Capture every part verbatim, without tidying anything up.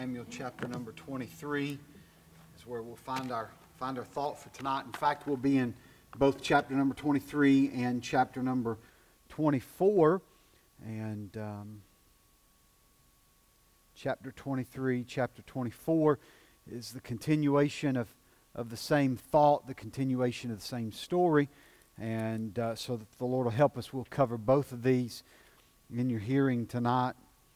Samuel chapter number twenty-three is where we'll find our find our thought for tonight. In fact, we'll be in both chapter number twenty-three and chapter number twenty-four. And um, chapter twenty-three, chapter twenty-four is the continuation of, of the same thought, the continuation of the same story. And uh, so that the Lord will help us, we'll cover both of these in your hearing tonight.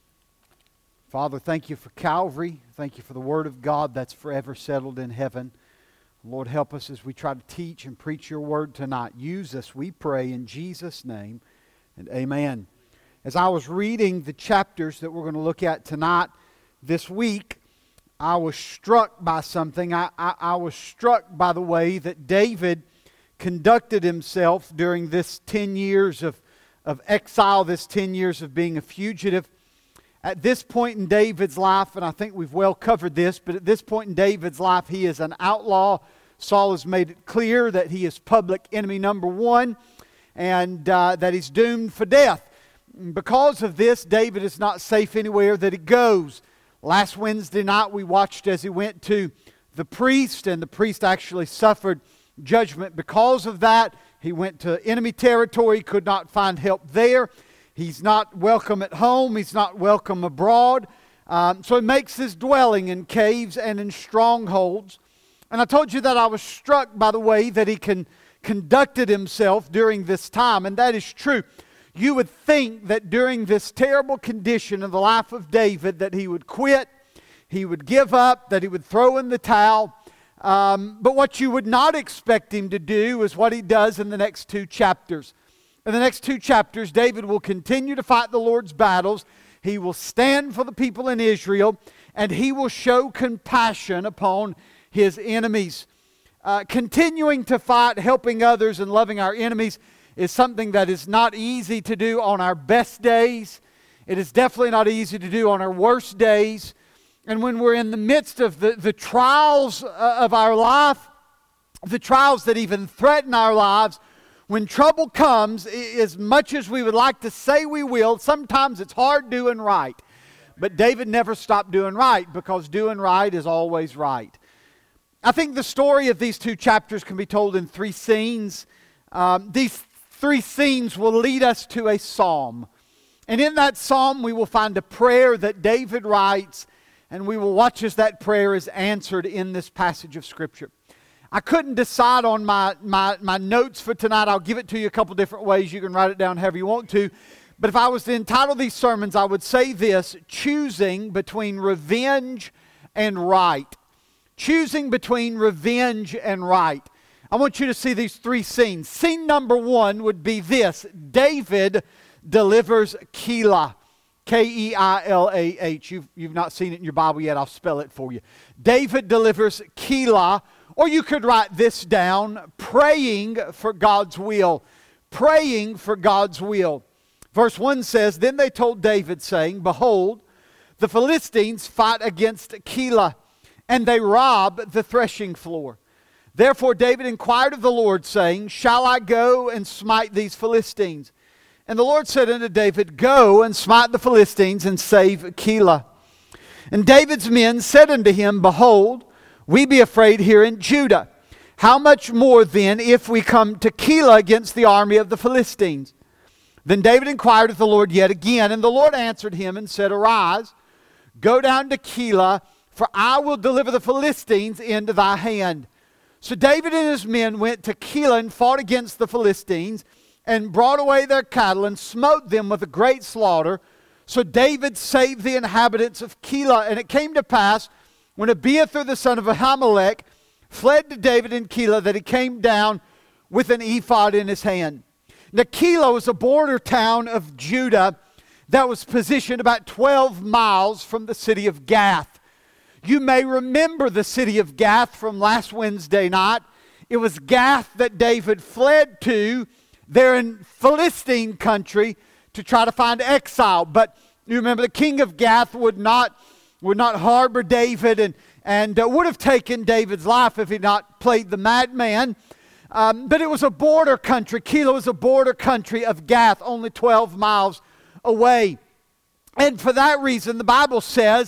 Father, thank you for Calvary. Thank you for the Word of God that's forever settled in heaven. Lord, help us as we try to teach and preach your Word tonight. Use us, we pray, in Jesus' name, and amen. As I was reading the chapters that we're going to look at tonight, this week, I was struck by something. I, I, I was struck by the way that David conducted himself during this ten years of, of exile, this ten years of being a fugitive. At this point in David's life, and I think we've well covered this, but at this point in David's life, he is an outlaw. Saul has made it clear that he is public enemy number one, and uh, that he's doomed for death. Because of this, David is not safe anywhere that he goes. Last Wednesday night, we watched as he went to the priest, and the priest actually suffered judgment because of that. He went to enemy territory, could not find help there. He's not welcome at home. He's not welcome abroad. Um, so he makes his dwelling in caves and in strongholds. And I told you that I was struck by the way that he can, conducted himself during this time. And that is true. You would think that during this terrible condition of the life of David that he would quit, he would give up, that he would throw in the towel. Um, but what you would not expect him to do is what he does in the next two chapters. In the next two chapters, David will continue to fight the Lord's battles. He will stand for the people in Israel, and he will show compassion upon his enemies. Uh, continuing to fight, helping others, and loving our enemies is something that is not easy to do on our best days. It is definitely not easy to do on our worst days. And when we're in the midst of the, the trials of our life, the trials that even threaten our lives, when trouble comes, as much as we would like to say we will, sometimes it's hard doing right. But David never stopped doing right, because doing right is always right. I think the story of these two chapters can be told in three scenes. Um, these three scenes will lead us to a psalm. And in that psalm we will find a prayer that David writes, and we will watch as that prayer is answered in this passage of Scripture. I couldn't decide on my, my, my notes for tonight. I'll give it to you a couple different ways. You can write it down however you want to. But if I was to entitle these sermons, I would say this: choosing between revenge and right. Choosing between revenge and right. I want you to see these three scenes. Scene number one would be this: David delivers Keilah. K E I L A H. You've, you've not seen it in your Bible yet. I'll spell it for you. David delivers Keilah. Or you could write this down: praying for God's will. Praying for God's will. Verse one says, "Then they told David, saying, Behold, the Philistines fight against Keilah, and they rob the threshing floor. Therefore David inquired of the Lord, saying, Shall I go and smite these Philistines? And the Lord said unto David, Go and smite the Philistines, and save Keilah. And David's men said unto him, Behold, we be afraid here in Judah. How much more then if we come to Keilah against the army of the Philistines? Then David inquired of the Lord yet again, and the Lord answered him and said, Arise, go down to Keilah, for I will deliver the Philistines into thy hand. So David and his men went to Keilah and fought against the Philistines, and brought away their cattle, and smote them with a great slaughter. So David saved the inhabitants of Keilah. And it came to pass, when Abiathar the son of Ahimelech fled to David in Keilah, that he came down with an ephod in his hand." Now Keilah was a border town of Judah that was positioned about twelve miles from the city of Gath. You may remember the city of Gath from last Wednesday night. It was Gath that David fled to there in Philistine country to try to find exile. But you remember the king of Gath would not would not harbor David, and, and uh, would have taken David's life if he had not played the madman. Um, but it was a border country. Keilah was a border country of Gath, only twelve miles away. And for that reason, the Bible says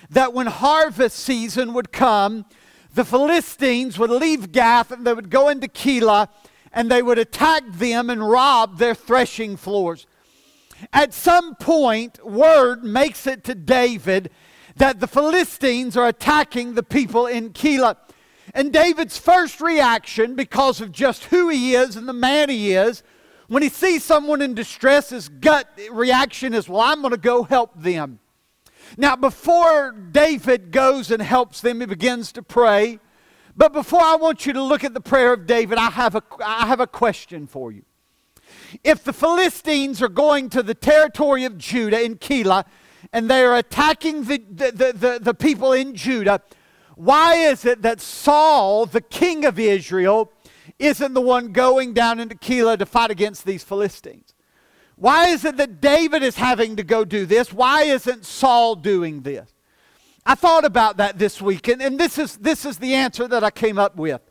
that when harvest season would come, the Philistines would leave Gath and they would go into Keilah and they would attack them and rob their threshing floors. At some point, word makes it to David that the Philistines are attacking the people in Keilah. And David's first reaction, because of just who he is and the man he is, when he sees someone in distress, his gut reaction is, well, I'm going to go help them. Now, before David goes and helps them, he begins to pray. But before I want you to look at the prayer of David, I have a, I have a question for you. If the Philistines are going to the territory of Judah in Keilah, and they are attacking the, the, the, the, the people in Judah, why is it that Saul, the king of Israel, isn't the one going down into Keilah to fight against these Philistines? Why is it that David is having to go do this? Why isn't Saul doing this? I thought about that this week, and, and this is, this is the answer that I came up with.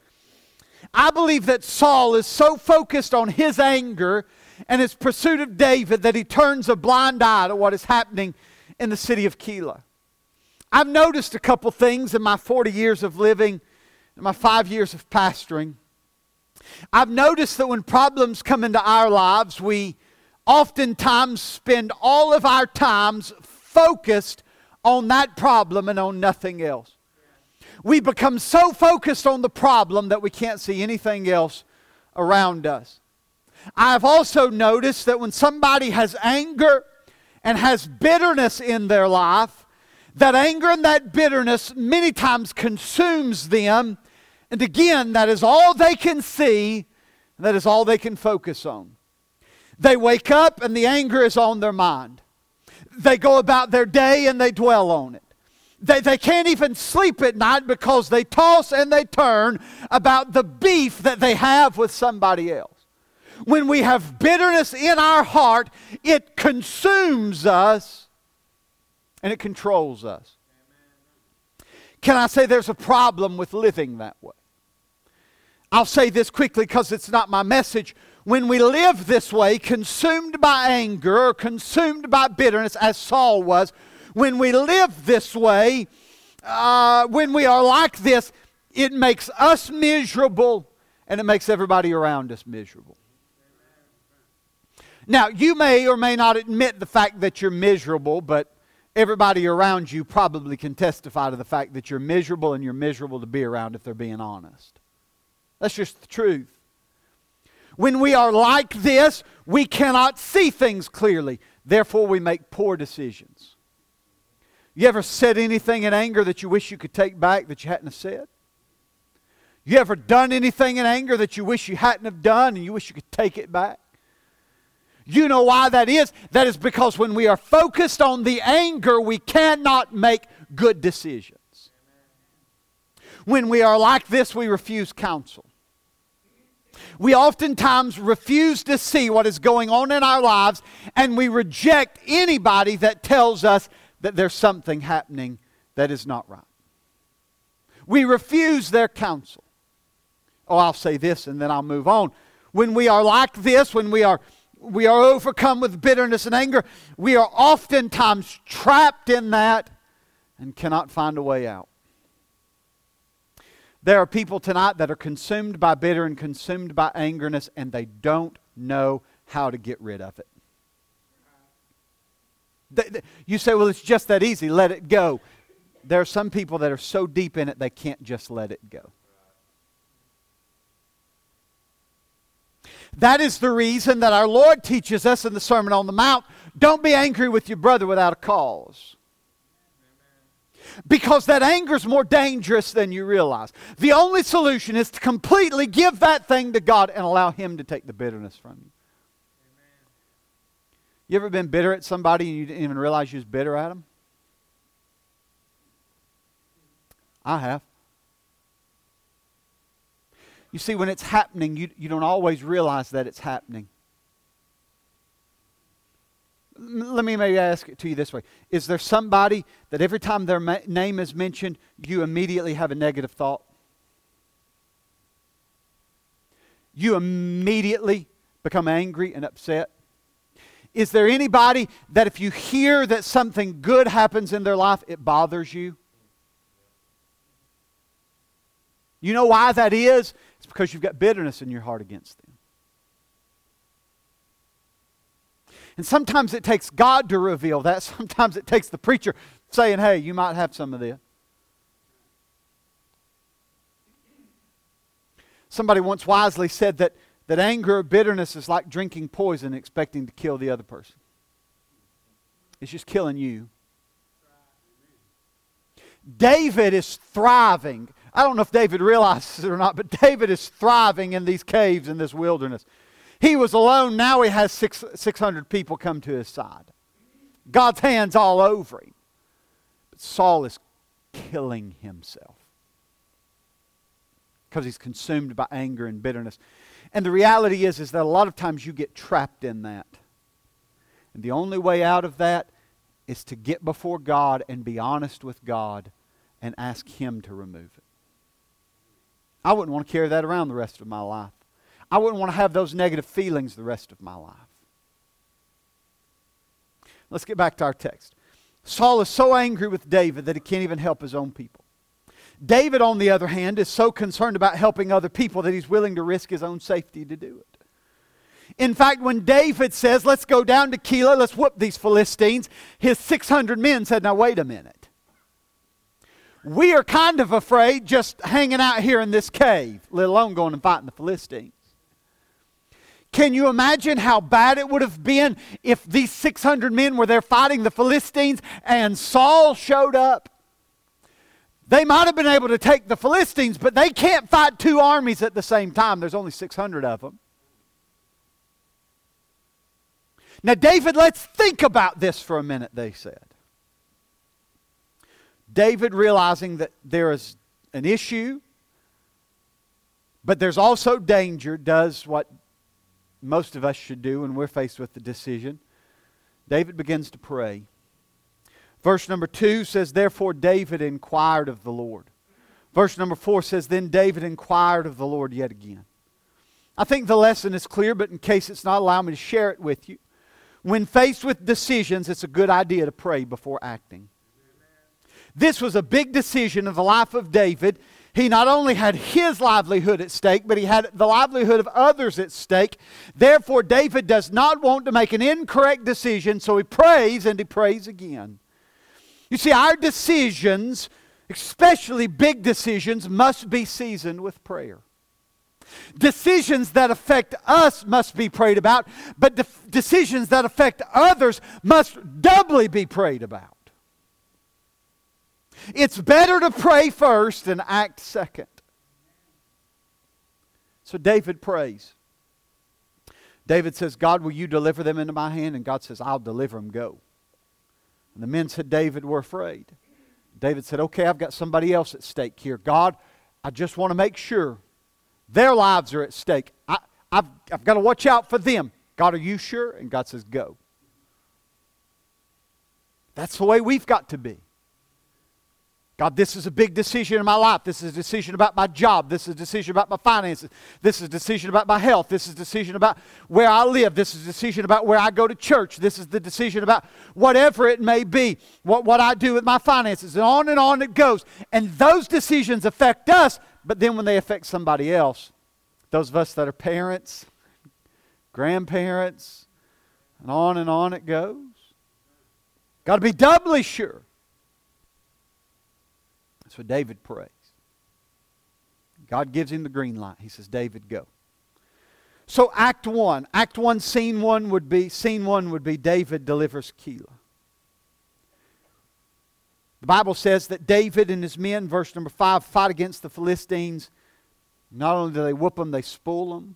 I believe that Saul is so focused on his anger and his pursuit of David that he turns a blind eye to what is happening in the city of Keilah. I've noticed a couple things in my forty years of living, in my five years of pastoring. I've noticed that when problems come into our lives, we oftentimes spend all of our times focused on that problem and on nothing else. We become so focused on the problem that we can't see anything else around us. I've also noticed that when somebody has anger and has bitterness in their life, that anger and that bitterness many times consumes them. And again, that is all they can see, and that is all they can focus on. They wake up and the anger is on their mind. They go about their day and they dwell on it. They, they can't even sleep at night because they toss and they turn about the beef that they have with somebody else. When we have bitterness in our heart, it consumes us and it controls us. Can I say there's a problem with living that way? I'll say this quickly because it's not my message. When we live this way, consumed by anger or consumed by bitterness, as Saul was, when we live this way, uh, when we are like this, it makes us miserable and it makes everybody around us miserable. Now, you may or may not admit the fact that you're miserable, but everybody around you probably can testify to the fact that you're miserable and you're miserable to be around if they're being honest. That's just the truth. When we are like this, we cannot see things clearly. Therefore, we make poor decisions. You ever said anything in anger that you wish you could take back that you hadn't have said? You ever done anything in anger that you wish you hadn't have done and you wish you could take it back? You know why that is? That is because when we are focused on the anger, we cannot make good decisions. When we are like this, we refuse counsel. We oftentimes refuse to see what is going on in our lives, and we reject anybody that tells us that there's something happening that is not right. We refuse their counsel. Oh, I'll say this and then I'll move on. When we are like this, when we are we are overcome with bitterness and anger, we are oftentimes trapped in that and cannot find a way out. There are people tonight that are consumed by bitter and consumed by angerness, and they don't know how to get rid of it. They, they, you say, well, it's just that easy. Let it go. There are some people that are so deep in it, they can't just let it go. That is the reason that our Lord teaches us in the Sermon on the Mount, don't be angry with your brother without a cause. Because that anger is more dangerous than you realize. The only solution is to completely give that thing to God and allow Him to take the bitterness from you. You ever been bitter at somebody and you didn't even realize you was bitter at them? I have. You see, when it's happening, you, you don't always realize that it's happening. Let me maybe ask it to you this way. Is there somebody that every time their ma- name is mentioned, you immediately have a negative thought? You immediately become angry and upset? Is there anybody that if you hear that something good happens in their life, it bothers you? You know why that is? It's because you've got bitterness in your heart against them. And sometimes it takes God to reveal that. Sometimes it takes the preacher saying, hey, you might have some of this. Somebody once wisely said that, that anger or bitterness is like drinking poison expecting to kill the other person. It's just killing you. David is thriving. I don't know if David realizes it or not, but David is thriving in these caves in this wilderness. He was alone. Now he has six, 600 people come to his side. God's hand's all over him. But Saul is killing himself because he's consumed by anger and bitterness. And the reality is, is that a lot of times you get trapped in that. And the only way out of that is to get before God and be honest with God and ask Him to remove it. I wouldn't want to carry that around the rest of my life. I wouldn't want to have those negative feelings the rest of my life. Let's get back to our text. Saul is so angry with David that he can't even help his own people. David, on the other hand, is so concerned about helping other people that he's willing to risk his own safety to do it. In fact, when David says, let's go down to Keilah, let's whoop these Philistines, his six hundred men said, now wait a minute. We are kind of afraid just hanging out here in this cave, let alone going and fighting the Philistines. Can you imagine how bad it would have been if these six hundred men were there fighting the Philistines and Saul showed up? They might have been able to take the Philistines, but they can't fight two armies at the same time. There's only six hundred of them. Now, David, let's think about this for a minute, they said. David, realizing that there is an issue, but there's also danger, does what most of us should do when we're faced with the decision. David begins to pray. Verse number two says, therefore David inquired of the Lord. Verse number four says, then David inquired of the Lord yet again. I think the lesson is clear, but in case it's not, allow me to share it with you. When faced with decisions, it's a good idea to pray before acting. This was a big decision of the life of David. He not only had his livelihood at stake, but he had the livelihood of others at stake. Therefore, David does not want to make an incorrect decision, so he prays and he prays again. You see, our decisions, especially big decisions, must be seasoned with prayer. Decisions that affect us must be prayed about, but de- decisions that affect others must doubly be prayed about. It's better to pray first and act second. So David prays. David says, God, will you deliver them into my hand? And God says, I'll deliver them, go. And the men said, David, we're afraid. David said, okay, I've got somebody else at stake here. God, I just want to make sure their lives are at stake. I, I've, I've got to watch out for them. God, are you sure? And God says, go. That's the way we've got to be. God, this is a big decision in my life. This is a decision about my job. This is a decision about my finances. This is a decision about my health. This is a decision about where I live. This is a decision about where I go to church. This is the decision about whatever it may be, what, what I do with my finances. And on and on it goes. And those decisions affect us, but then when they affect somebody else, those of us that are parents, grandparents, and on and on it goes. Got to be doubly sure. So David prays. God gives him the green light. He says, David, go. So act one. Act one, scene one would be, scene one would be David delivers Keilah. The Bible says that David and his men, verse number five, fight against the Philistines. Not only do they whoop them, they spoil them.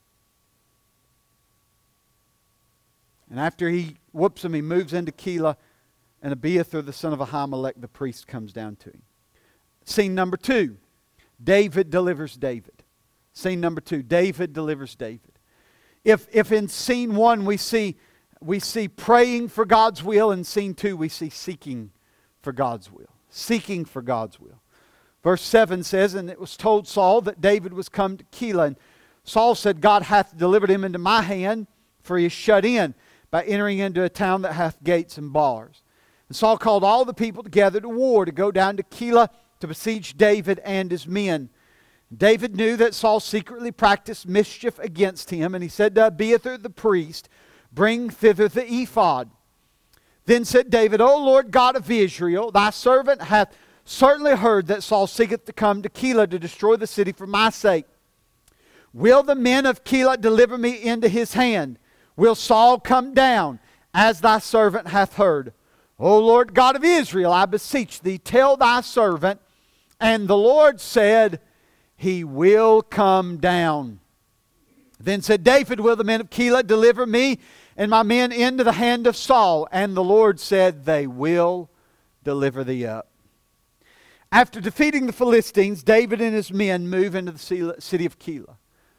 And after he whoops them, he moves into Keilah, and Abiathar, the son of Ahimelech, the priest, comes down to him. Scene number two, David delivers David. Scene number two, David delivers David. If, if in scene one we see, we see praying for God's will, in scene two we see seeking for God's will. Seeking for God's will. Verse seven says, and it was told Saul that David was come to Keilah. And Saul said, God hath delivered him into my hand, for he is shut in. by entering into a town that hath gates and bars. And Saul called all the people together to war, to go down to Keilah to besiege David and his men. David knew that Saul secretly practiced mischief against him, and he said to Abiathar the priest, Bring thither the ephod. Then said David, O Lord God of Israel, thy servant hath certainly heard that Saul seeketh to come to Keilah to destroy the city for my sake. Will the men of Keilah deliver me into his hand? Will Saul come down, as thy servant hath heard? O Lord God of Israel, I beseech thee, tell thy servant. And the Lord said, He will come down. Then said David, Will the men of Keilah deliver me and my men into the hand of Saul? And the Lord said, They will deliver thee up. After defeating the Philistines, David and his men move into the city of Keilah.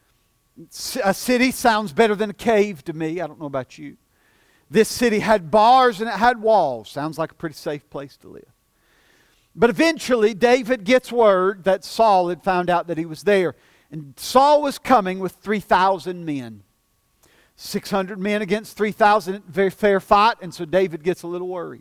A city sounds better than a cave to me. I don't know about you. This city had bars and it had walls. Sounds like a pretty safe place to live. But eventually David gets word that Saul had found out that he was there. And Saul was coming with three thousand men. six hundred men against three thousand, very fair fight. And so David gets a little worried.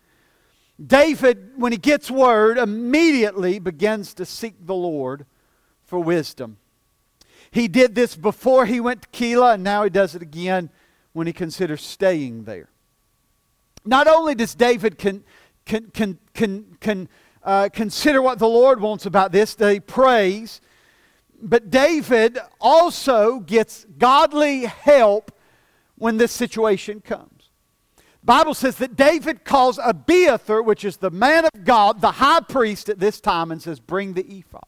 David, when he gets word, immediately begins to seek the Lord for wisdom. He did this before he went to Keilah, and now he does it again when he considers staying there. Not only does David con, con, con, con, con, uh, consider what the Lord wants about this, that he prays, but David also gets godly help when this situation comes. The Bible says that David calls Abiathar, which is the man of God, the high priest at this time, and says, Bring the ephod.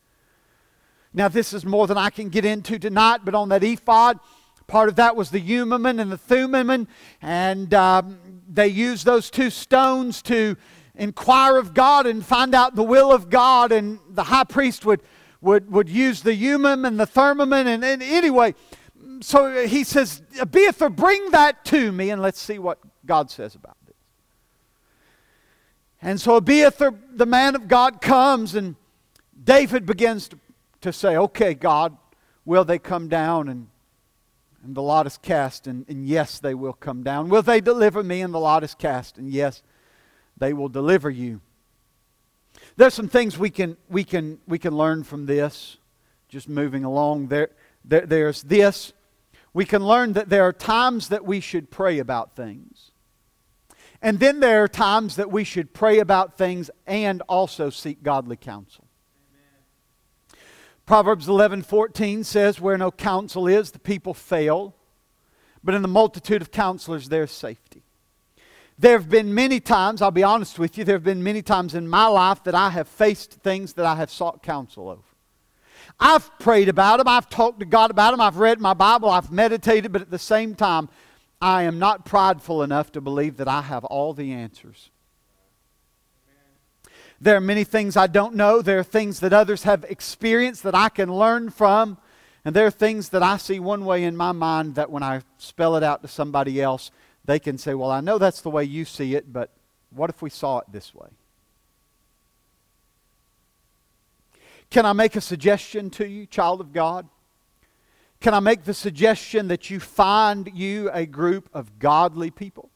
Now this is more than I can get into tonight, but on that ephod, part of that was the Urim and the Thummim, and um, they used those two stones to inquire of God and find out the will of God, and the high priest would, would, would use the Urim and the Thummim, and, and anyway, so he says, Abiathar, bring that to me, and let's see what God says about this. And so Abiathar, the man of God, comes, and David begins to to say, okay, God, will they come down? And, and the lot is cast, and, and yes, they will come down. Will they deliver me? And the lot is cast, and yes, they will deliver you. There's some things we can we can we can learn from this. Just moving along, there, there there's this. We can learn that there are times that we should pray about things, and then there are times that we should pray about things and also seek godly counsel. Proverbs eleven fourteen says, Where no counsel is, the people fail. But in the multitude of counselors, there is safety. There have been many times, I'll be honest with you, there have been many times in my life that I have faced things that I have sought counsel over. I've prayed about them. I've talked to God about them. I've read my Bible. I've meditated. But at the same time, I am not prideful enough to believe that I have all the answers. There are many things I don't know. There are things that others have experienced that I can learn from. And there are things that I see one way in my mind that when I spell it out to somebody else, they can say, well, I know that's the way you see it, but what if we saw it this way? Can I make a suggestion to you, child of God? Can I make the suggestion that you find you a group of godly people?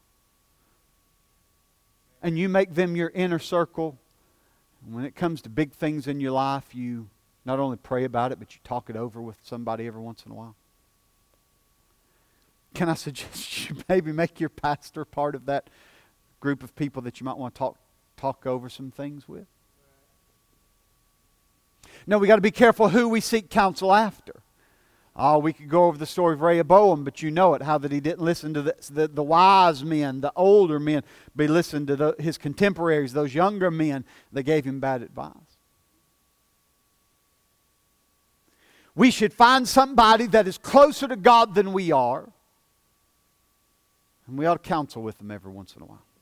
And you make them your inner circle. When it comes to big things in your life, you not only pray about it, but you talk it over with somebody every once in a while. Can I suggest you maybe make your pastor part of that group of people that you might want to talk talk over some things with? No, we got to be careful who we seek counsel after. Oh, we could go over the story of Rehoboam, but you know it, how that he didn't listen to the, the, the wise men, the older men, but he listened to the, his contemporaries, those younger men that gave him bad advice. We should find somebody that is closer to God than we are, and we ought to counsel with them every once in a while.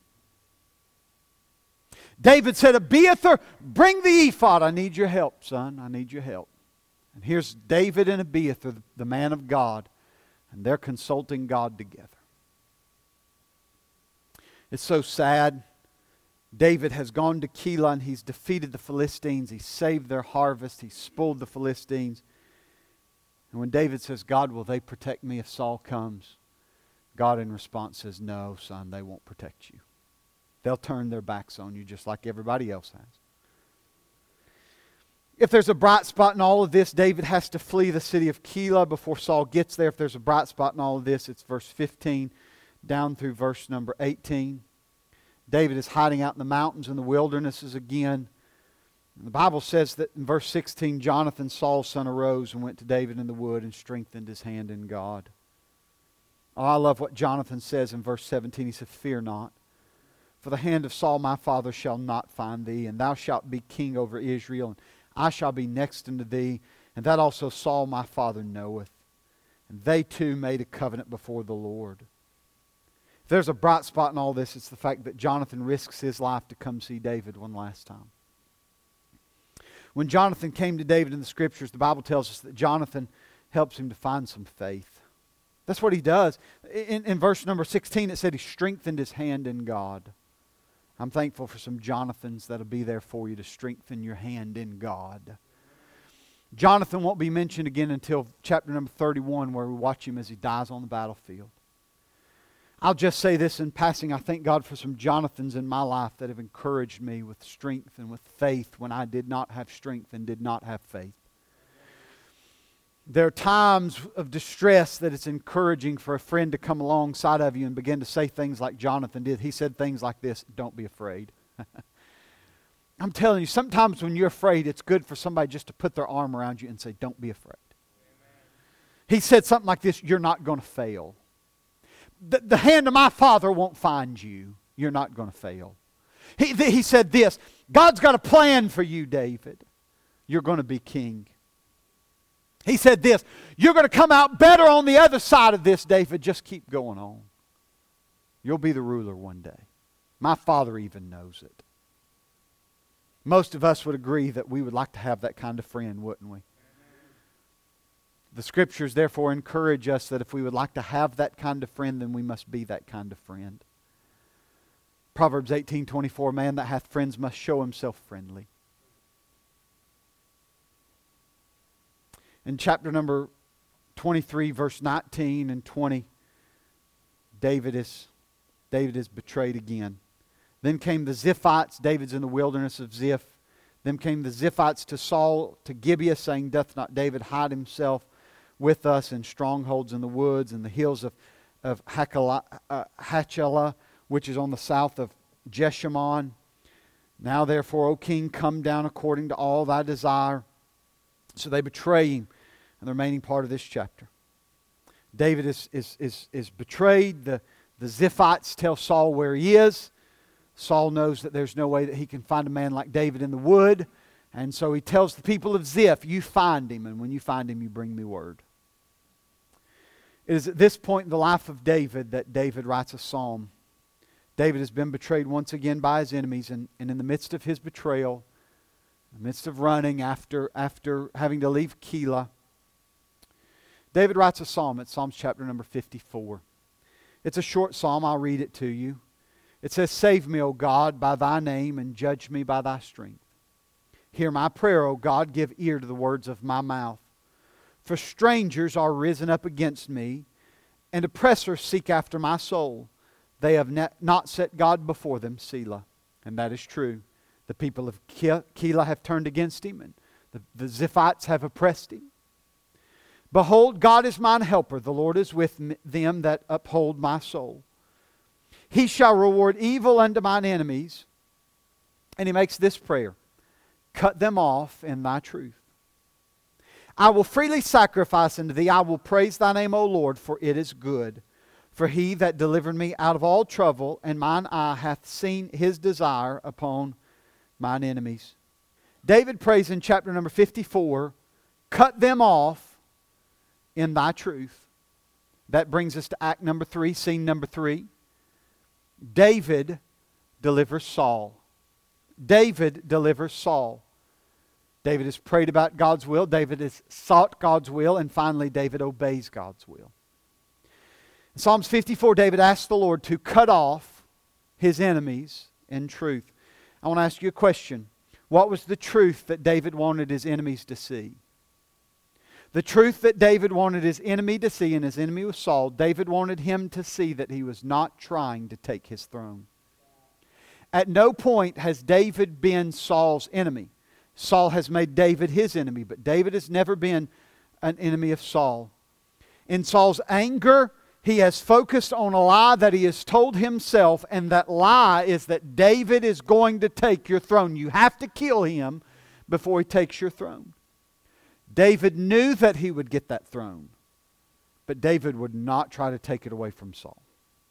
David said, Abiathar, bring the ephod. I need your help, son. I need your help. And here's David and Abiathar, the man of God, and they're consulting God together. It's so sad. David has gone to Keilah and he's defeated the Philistines. He's saved their harvest. He's spoiled the Philistines. And when David says, God, will they protect me if Saul comes? God in response says, no, son, they won't protect you. They'll turn their backs on you just like everybody else has. If there's a bright spot in all of this, David has to flee the city of Keilah before Saul gets there. If there's a bright spot in all of this, it's verse fifteen down through verse number eighteen. David is hiding out in the mountains and the wildernesses again. And the Bible says that in verse sixteen, Jonathan, Saul's son, arose and went to David in the wood and strengthened his hand in God. Oh, I love what Jonathan says in verse seventeen. He said, fear not, for the hand of Saul my father shall not find thee, and thou shalt be king over Israel, and I shall be next unto thee, and that also Saul my father knoweth. And they two made a covenant before the Lord. If there's a bright spot in all this, it's the fact that Jonathan risks his life to come see David one last time. When Jonathan came to David in the Scriptures, the Bible tells us that Jonathan helps him to find some faith. That's what he does. In, in verse number sixteen, it said he strengthened his hand in God. I'm thankful for some Jonathans that'll be there for you to strengthen your hand in God. Jonathan won't be mentioned again until chapter number thirty-one, where we watch him as he dies on the battlefield. I'll just say this in passing. I thank God for some Jonathans in my life that have encouraged me with strength and with faith when I did not have strength and did not have faith. There are times of distress that it's encouraging for a friend to come alongside of you and begin to say things like Jonathan did. He said things like this, don't be afraid. I'm telling you, sometimes when you're afraid, it's good for somebody just to put their arm around you and say, don't be afraid. Amen. He said something like this, you're not going to fail. The, the hand of my Father won't find you. You're not going to fail. He, th- he said this, God's got a plan for you, David. You're going to be king. He said this, you're going to come out better on the other side of this, David. Just keep going on. You'll be the ruler one day. My Father even knows it. Most of us would agree that we would like to have that kind of friend, wouldn't we? The Scriptures therefore encourage us that if we would like to have that kind of friend, then we must be that kind of friend. Proverbs eighteen twenty-four, man that hath friends must show himself friendly. In chapter number twenty-three, verse nineteen and twenty, David is, David is betrayed again. Then came the Ziphites. David's in the wilderness of Ziph. Then came the Ziphites to Saul, to Gibeah, saying, doth not David hide himself with us in strongholds in the woods and the hills of, of Hachelah, uh, Hachelah, which is on the south of Jeshimon? Now therefore, O king, come down according to all thy desire. So they betray him in the remaining part of this chapter. David is, is, is, is betrayed. The, the Ziphites tell Saul where he is. Saul knows that there's no way that he can find a man like David in the wood. And so he tells the people of Ziph, you find him, and when you find him, you bring me word. It is at this point in the life of David that David writes a psalm. David has been betrayed once again by his enemies, and, and in the midst of his betrayal, in the midst of running after, after having to leave Keilah, David writes a psalm. It's Psalms chapter number fifty-four. It's a short psalm. I'll read it to you. It says, save me, O God, by thy name, and judge me by thy strength. Hear my prayer, O God, give ear to the words of my mouth. For strangers are risen up against me, and oppressors seek after my soul. They have not set God before them, Selah. And that is true. The people of Keilah have turned against him, and the, the Ziphites have oppressed him. Behold, God is mine helper. The Lord is with me, them that uphold my soul. He shall reward evil unto mine enemies. And he makes this prayer. Cut them off in thy truth. I will freely sacrifice unto thee. I will praise thy name, O Lord, for it is good. For he that delivered me out of all trouble, and mine eye hath seen his desire upon mine enemies. David prays in chapter number fifty-four, cut them off in thy truth. That brings us to act number three, scene number three. David delivers Saul. David delivers Saul. David has prayed about God's will. David has sought God's will. And finally, David obeys God's will. In Psalms fifty-four, David asks the Lord to cut off his enemies in truth. I want to ask you a question. What was the truth that David wanted his enemies to see? The truth that David wanted his enemy to see, and his enemy was Saul, David wanted him to see that he was not trying to take his throne. At no point has David been Saul's enemy. Saul has made David his enemy, but David has never been an enemy of Saul. In Saul's anger, he has focused on a lie that he has told himself, and that lie is that David is going to take your throne. You have to kill him before he takes your throne. David knew that he would get that throne, but David would not try to take it away from Saul.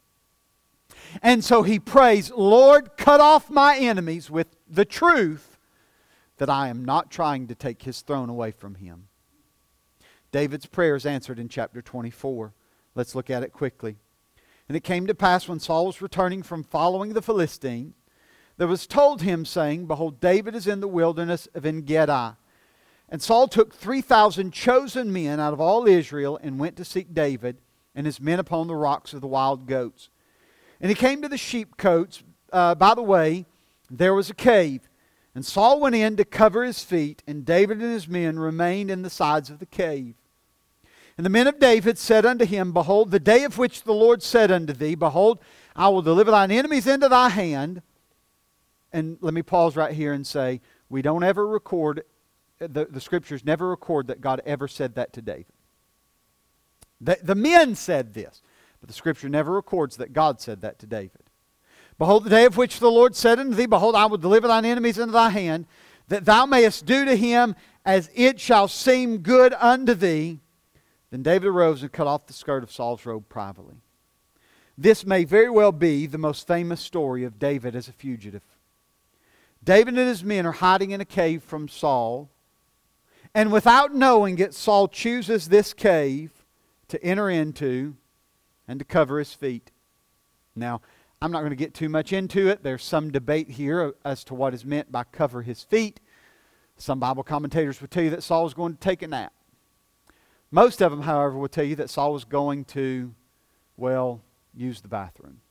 And so he prays, Lord, cut off my enemies with the truth that I am not trying to take his throne away from him. David's prayer is answered in chapter twenty-four. Let's look at it quickly. And it came to pass when Saul was returning from following the Philistines, there was told him, saying, Behold, David is in the wilderness of En-gedi. And Saul took three thousand chosen men out of all Israel and went to seek David and his men upon the rocks of the wild goats. And he came to the sheepcotes. Uh, by the way, there was a cave. And Saul went in to cover his feet, and David and his men remained in the sides of the cave. And the men of David said unto him, Behold, the day of which the Lord said unto thee, Behold, I will deliver thine enemies into thy hand. And let me pause right here and say, we don't ever record, the, the Scriptures never record that God ever said that to David. The, the men said this, but the Scripture never records that God said that to David. Behold, the day of which the Lord said unto thee, Behold, I will deliver thine enemies into thy hand, that thou mayest do to him as it shall seem good unto thee. Then David arose and cut off the skirt of Saul's robe privately. This may very well be the most famous story of David as a fugitive. David and his men are hiding in a cave from Saul, and without knowing it, Saul chooses this cave to enter into and to cover his feet. Now, I'm not going to get too much into it. There's some debate here as to what is meant by cover his feet. Some Bible commentators would tell you that Saul was going to take a nap. Most of them, however, will tell you that Saul was going to, well, use the bathroom.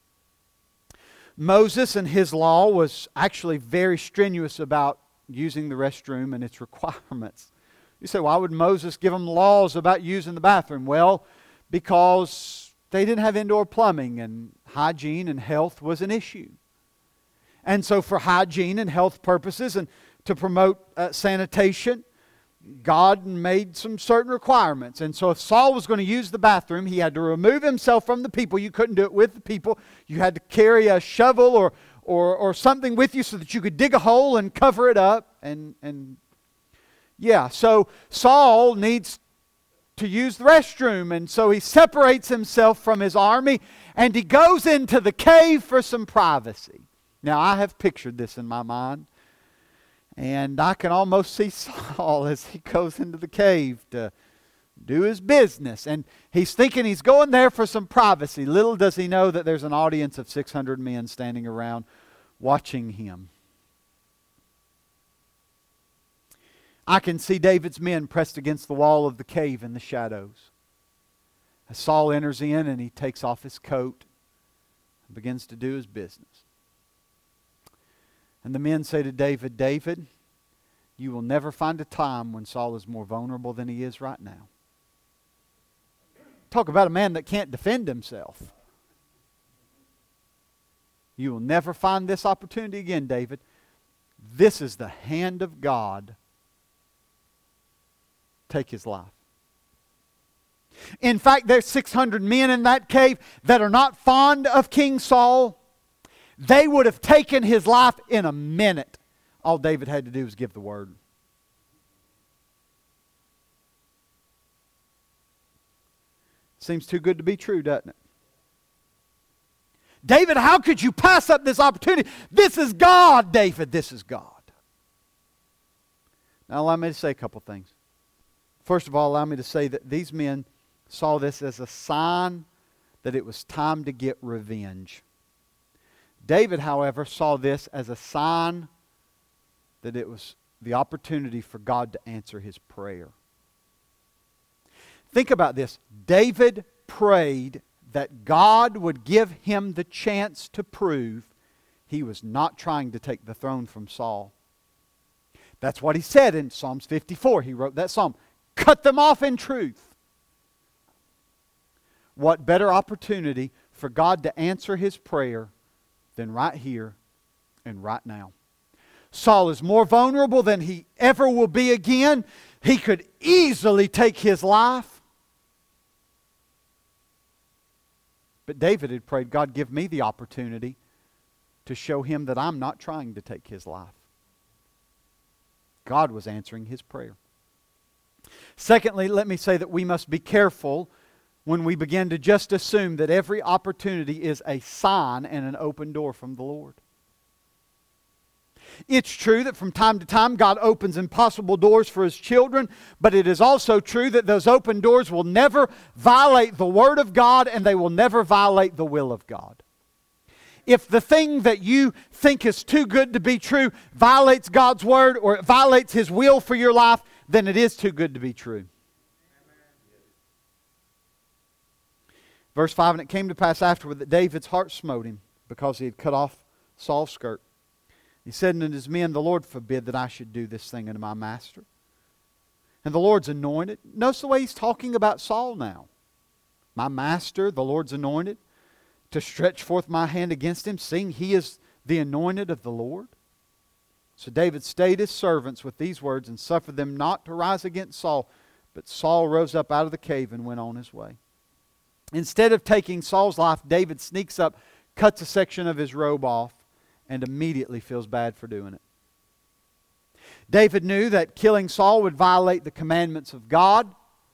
Moses and his law was actually very strenuous about using the restroom and its requirements. You say, why would Moses give them laws about using the bathroom? Well, because they didn't have indoor plumbing, and hygiene and health was an issue. And so for hygiene and health purposes and to promote uh, sanitation, God made some certain requirements. And so if Saul was going to use the bathroom, he had to remove himself from the people. You couldn't do it with the people. You had to carry a shovel or or, or something with you so that you could dig a hole and cover it up. And, and yeah, so Saul needs to use the restroom. And so he separates himself from his army and he goes into the cave for some privacy. Now, I have pictured this in my mind. And I can almost see Saul as he goes into the cave to do his business. And he's thinking he's going there for some privacy. Little does he know that there's an audience of six hundred men standing around watching him. I can see David's men pressed against the wall of the cave in the shadows. As Saul enters in and he takes off his coat and begins to do his business. And the men say to David, David, you will never find a time when Saul is more vulnerable than he is right now. Talk about a man that can't defend himself. You will never find this opportunity again, David. This is the hand of God. Take his life. In fact, there's six hundred men in that cave that are not fond of King Saul. They would have taken his life in a minute. All David had to do was give the word. Seems too good to be true, doesn't it? David, how could you pass up this opportunity? This is God, David. This is God. Now allow me to say a couple things. First of all, allow me to say that these men saw this as a sign that it was time to get revenge. David, however, saw this as a sign that it was the opportunity for God to answer his prayer. Think about this. David prayed that God would give him the chance to prove he was not trying to take the throne from Saul. That's what he said in Psalms fifty-four. He wrote that psalm. cut them off in truth. What better opportunity for God to answer his prayer than right here and right now? Saul is more vulnerable than he ever will be again. He could easily take his life. But David had prayed, God, give me the opportunity to show him that I'm not trying to take his life. God was answering his prayer. Secondly, let me say that we must be careful when we begin to just assume that every opportunity is a sign and an open door from the Lord. It's true that from time to time God opens impossible doors for His children, but it is also true that those open doors will never violate the Word of God and they will never violate the will of God. If the thing that you think is too good to be true violates God's Word or it violates His will for your life, then it is too good to be true. Verse five, and it came to pass afterward that David's heart smote him because he had cut off Saul's skirt. He said unto his men, the Lord forbid that I should do this thing unto my master. And the Lord's anointed. Notice the way he's talking about Saul now. My master, the Lord's anointed, to stretch forth my hand against him, seeing he is the anointed of the Lord. So David stayed his servants with these words and suffered them not to rise against Saul. But Saul rose up out of the cave and went on his way. Instead of taking Saul's life, David sneaks up, cuts a section of his robe off, and immediately feels bad for doing it. David knew that killing Saul would violate the commandments of God.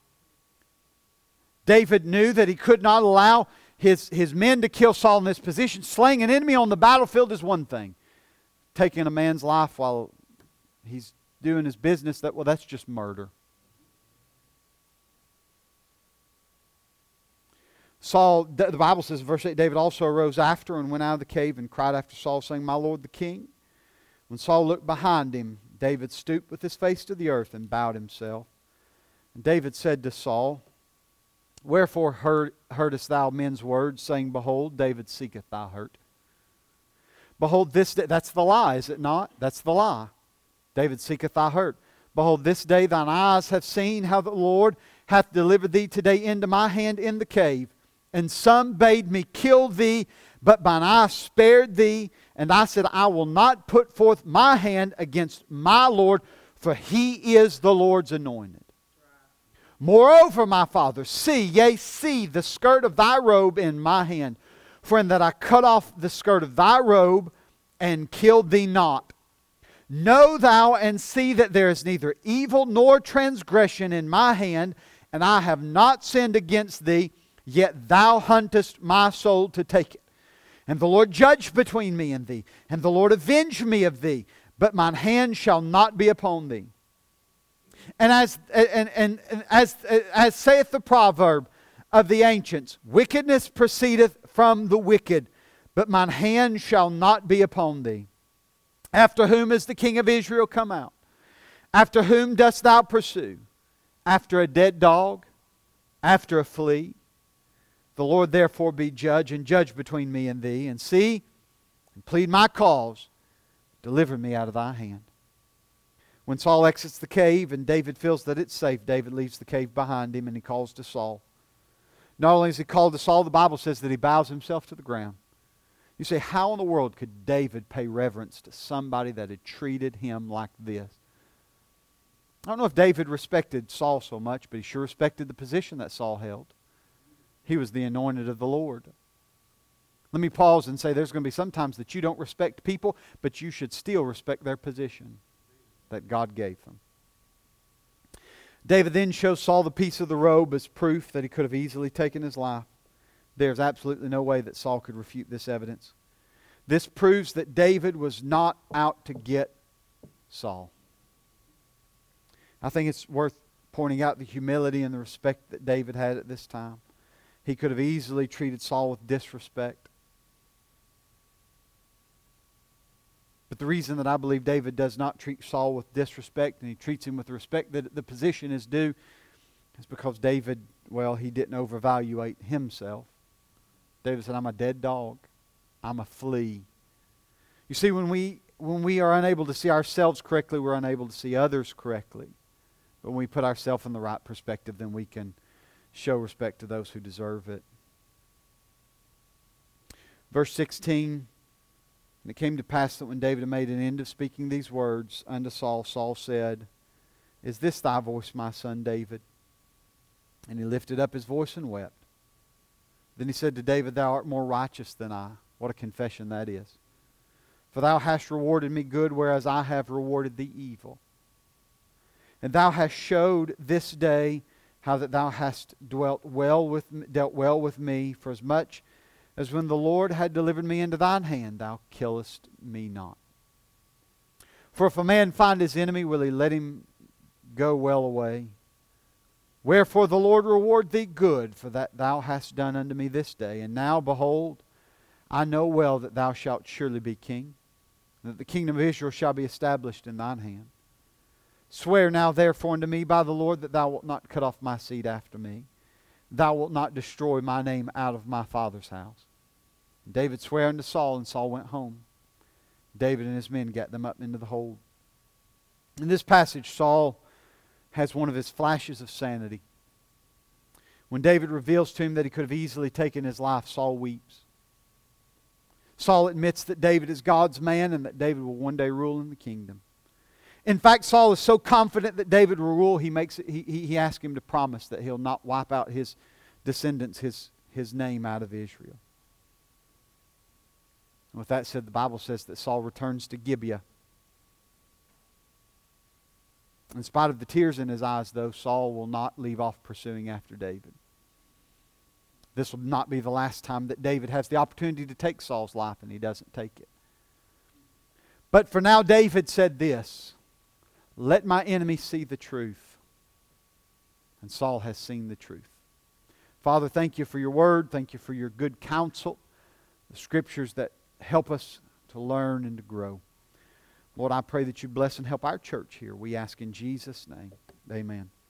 David knew that he could not allow his, his men to kill Saul in this position. Slaying an enemy on the battlefield is one thing. Taking a man's life while he's doing his business, that well, that's just murder. Saul, the Bible says in verse eight, David also arose after and went out of the cave and cried after Saul, saying, My Lord the king. When Saul looked behind him, David stooped with his face to the earth and bowed himself. And David said to Saul, Wherefore heard, heardest thou men's words, saying, Behold, David seeketh thy hurt. Behold, this day, that's the lie, is it not? That's the lie. David seeketh thy hurt. Behold, this day thine eyes have seen how the Lord hath delivered thee today into my hand in the cave. And some bade me kill thee, but mine eye spared thee. And I said, I will not put forth my hand against my Lord, for he is the Lord's anointed. Moreover, my father, see, yea, see the skirt of thy robe in my hand. For in that I cut off the skirt of thy robe and killed thee not. Know thou and see that there is neither evil nor transgression in my hand, and I have not sinned against thee. Yet thou huntest my soul to take it. And the Lord judge between me and thee, and the Lord avenge me of thee, but mine hand shall not be upon thee. And as and, and, and as as saith the proverb of the ancients, wickedness proceedeth from the wicked, but mine hand shall not be upon thee. After whom is the king of Israel come out? After whom dost thou pursue? After a dead dog? After a flea? The Lord therefore be judge, and judge between me and thee, and see, and plead my cause, deliver me out of thy hand. When Saul exits the cave, and David feels that it's safe, David leaves the cave behind him, and he calls to Saul. Not only is he called to Saul, the Bible says that he bows himself to the ground. You say, how in the world could David pay reverence to somebody that had treated him like this? I don't know if David respected Saul so much, but he sure respected the position that Saul held. He was the anointed of the Lord. Let me pause and say there's going to be sometimes that you don't respect people, but you should still respect their position that God gave them. David then shows Saul the piece of the robe as proof that he could have easily taken his life. There's absolutely no way that Saul could refute this evidence. This proves that David was not out to get Saul. I think it's worth pointing out the humility and the respect that David had at this time. He could have easily treated Saul with disrespect. But the reason that I believe David does not treat Saul with disrespect, and he treats him with the respect that the position is due, is because David, well, he didn't overvaluate himself. David said, I'm a dead dog. I'm a flea. You see, when we, when we are unable to see ourselves correctly, we're unable to see others correctly. But when we put ourselves in the right perspective, then we can show respect to those who deserve it. Verse sixteen, and it came to pass that when David had made an end of speaking these words unto Saul, Saul said, Is this thy voice, my son David? And he lifted up his voice and wept. Then he said to David, Thou art more righteous than I. What a confession that is. For thou hast rewarded me good, whereas I have rewarded thee evil. And thou hast showed this day how that thou hast dwelt well with, dealt well with me, for as much as when the Lord had delivered me into thine hand, thou killest me not. For if a man find his enemy, will he let him go well away? Wherefore the Lord reward thee good for that thou hast done unto me this day. And now, behold, I know well that thou shalt surely be king, and that the kingdom of Israel shall be established in thine hand. Swear now therefore unto me by the Lord that thou wilt not cut off my seed after me. Thou wilt not destroy my name out of my father's house. And David sware unto Saul, and Saul went home. David and his men gat them up into the hold. In this passage, Saul has one of his flashes of sanity. When David reveals to him that he could have easily taken his life, Saul weeps. Saul admits that David is God's man and that David will one day rule in the kingdom. In fact, Saul is so confident that David will rule, he makes it, he, he, he asks him to promise that he'll not wipe out his descendants, his, his name out of Israel. And with that said, the Bible says that Saul returns to Gibeah. In spite of the tears in his eyes, though, Saul will not leave off pursuing after David. This will not be the last time that David has the opportunity to take Saul's life, and he doesn't take it. But for now, David said this, Let my enemy see the truth. And Saul has seen the truth. Father, thank you for your word. Thank you for your good counsel, the scriptures that help us to learn and to grow. Lord, I pray that you bless and help our church here. We ask in Jesus' name. Amen.